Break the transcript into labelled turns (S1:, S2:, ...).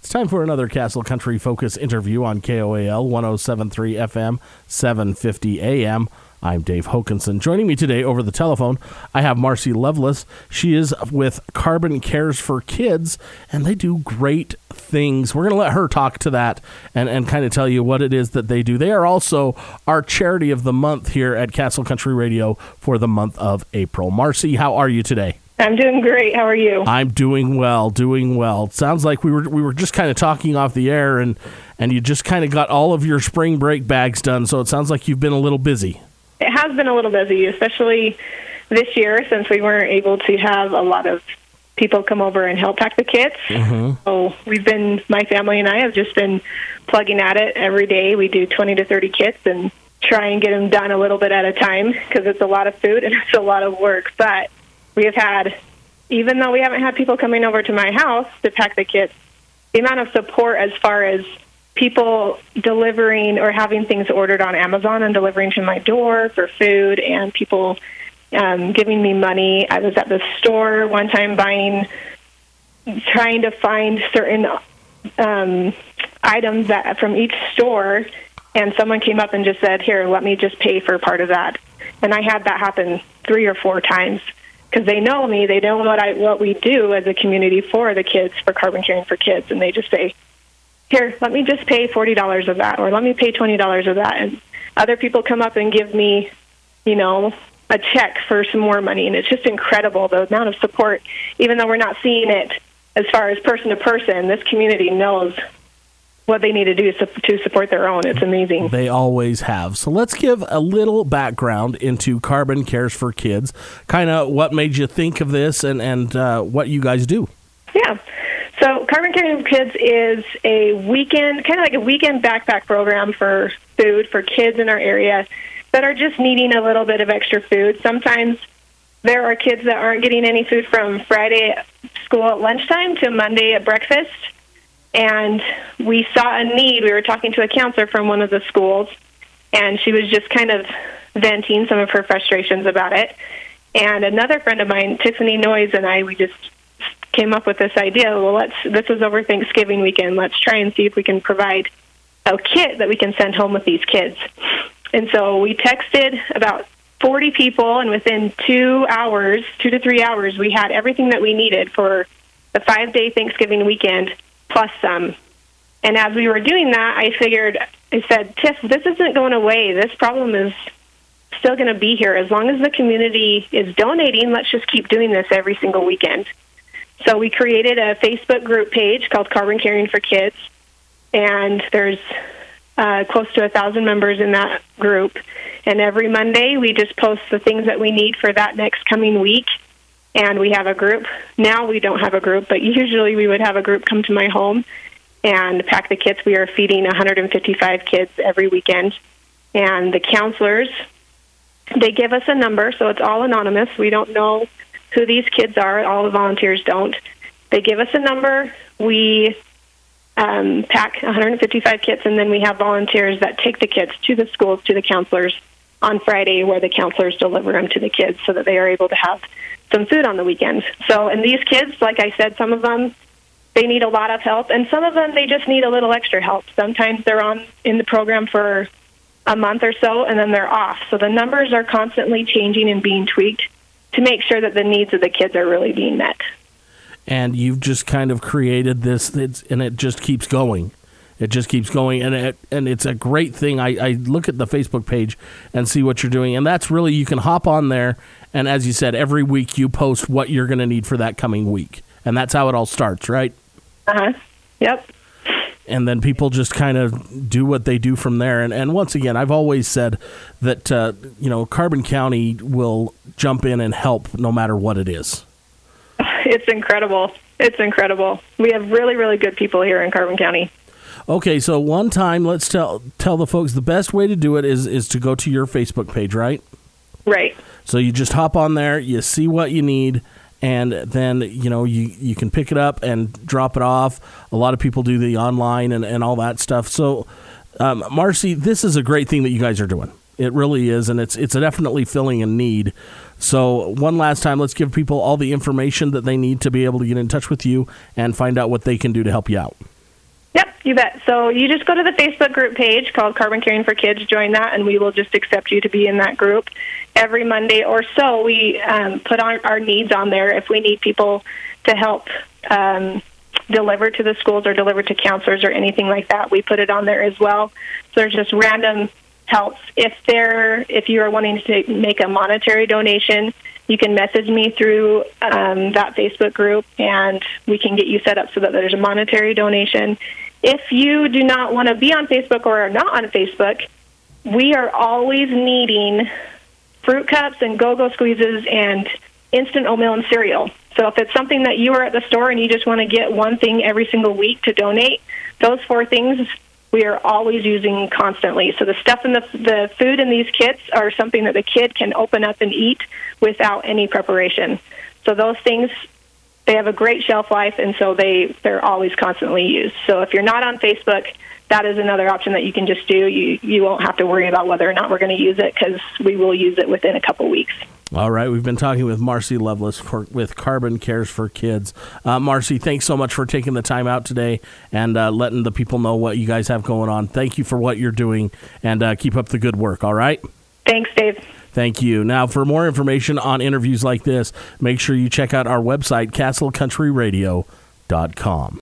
S1: It's time for another Castle Country Focus interview on KOAL 107.3 FM, 750 AM. I'm Dave Hokanson. Joining me today over the telephone, I have Marcy Lovelace. She is with Carbon Cares for Kids, and they do great things. We're going to let her talk to that and kind of tell you what it is that they do. They are also our charity of the month here at Castle Country Radio for the month of April. Marcy, how are you today?
S2: I'm doing great. How are you?
S1: I'm doing well. It sounds like we were just kind of talking off the air, and you just kind of got all of your spring break bags done, so it sounds like you've been a little busy.
S2: It has been a little busy, especially this year since we weren't able to have a lot of people come over and help pack the kits.
S1: Mm-hmm.
S2: So my family and I have just been plugging at it every day. We do 20 to 30 kits and try and get them done a little bit at a time because it's a lot of food and it's a lot of work. But we have had, even though we haven't had people coming over to my house to pack the kits, the amount of support as far as people delivering or having things ordered on Amazon and delivering to my door for food, and people giving me money. I was at the store one time trying to find certain items that from each store, and someone came up and just said, "Here, let me just pay for part of that." And I had that happen 3 or 4 times because they know me. They know what we do as a community for the kids, for Carbon Caring for Kids, and they just say, "Here, let me just pay $40 of that," or "Let me pay $20 of that." And other people come up and give me, a check for some more money. And it's just incredible, the amount of support. Even though we're not seeing it as far as person to person, this community knows what they need to do to support their own. It's amazing.
S1: They always have. So let's give a little background into Carbon Cares for Kids, kind of what made you think of this and what you guys do.
S2: Yeah. So Carbon Caring for Kids is a weekend, kind of like a weekend backpack program for food for kids in our area that are just needing a little bit of extra food. Sometimes there are kids that aren't getting any food from Friday at school at lunchtime to Monday at breakfast. And we saw a need. We were talking to a counselor from one of the schools, and she was just kind of venting some of her frustrations about it. And another friend of mine, Tiffany Noyes, and we just came up with this idea. Well, this is over Thanksgiving weekend. Let's try and see if we can provide a kit that we can send home with these kids. And so we texted about 40 people, and within 2 to 3 hours, we had everything that we needed for the 5-day Thanksgiving weekend, plus some. And as we were doing that, I said, "Tiff, this isn't going away. This problem is still going to be here. As long as the community is donating, let's just keep doing this every single weekend." So we created a Facebook group page called Carbon Caring for Kids, and there's close to 1,000 members in that group. And every Monday, we just post the things that we need for that next coming week. And we have a group. Now we don't have a group, but usually we would have a group come to my home and pack the kits. We are feeding 155 kids every weekend. And the counselors, they give us a number, so it's all anonymous. We don't know who these kids are. All the volunteers don't. They give us a number. We pack 155 kits, and then we have volunteers that take the kits to the schools, to the counselors on Friday, where the counselors deliver them to the kids so that they are able to have some food on the weekend. So, and these kids, like I said, some of them, they need a lot of help, and some of them, they just need a little extra help. Sometimes they're in the program for a month or so, and then they're off. So the numbers are constantly changing and being tweaked to make sure that the needs of the kids are really being met.
S1: And you've just kind of created this, and it just keeps going. It just keeps going, and it's a great thing. I look at the Facebook page and see what you're doing, and that's really, you can hop on there, and as you said, every week you post what you're going to need for that coming week. And that's how it all starts, right?
S2: Uh-huh. Yep.
S1: And then people just kind of do what they do from there. And once again, I've always said that, Carbon County will jump in and help no matter what it is.
S2: It's incredible. It's incredible. We have really, really good people here in Carbon County.
S1: Okay, so one time, let's tell the folks the best way to do it is to go to your Facebook page, right?
S2: Right.
S1: So you just hop on there, you see what you need, and then, you can pick it up and drop it off. A lot of people do the online and all that stuff. So, Marcy, this is a great thing that you guys are doing. It really is, and it's definitely filling a need. So one last time, let's give people all the information that they need to be able to get in touch with you and find out what they can do to help you out.
S2: You bet. So you just go to the Facebook group page called Carbon Caring for Kids, join that, and we will just accept you to be in that group. Every Monday or so, we put our needs on there. If we need people to help deliver to the schools or deliver to counselors or anything like that, we put it on there as well. So there's just random helps. If you are wanting to make a monetary donation, you can message me through that Facebook group, and we can get you set up so that there's a monetary donation. If you do not want to be on Facebook or are not on Facebook, we are always needing fruit cups and go-go squeezes and instant oatmeal and cereal. So if it's something that you are at the store and you just want to get one thing every single week to donate, those 4 things we are always using constantly. So the stuff in the food in these kits are something that the kid can open up and eat without any preparation. So those things, they have a great shelf life, and so they're always constantly used. So if you're not on Facebook, that is another option that you can just do. You won't have to worry about whether or not we're going to use it, because we will use it within a couple weeks.
S1: All right. We've been talking with Marcy Lovelace with Carbon Cares for Kids. Marcy, thanks so much for taking the time out today and letting the people know what you guys have going on. Thank you for what you're doing, and keep up the good work, all right?
S2: Thanks, Dave.
S1: Thank you. Now, for more information on interviews like this, make sure you check out our website, castlecountryradio.com.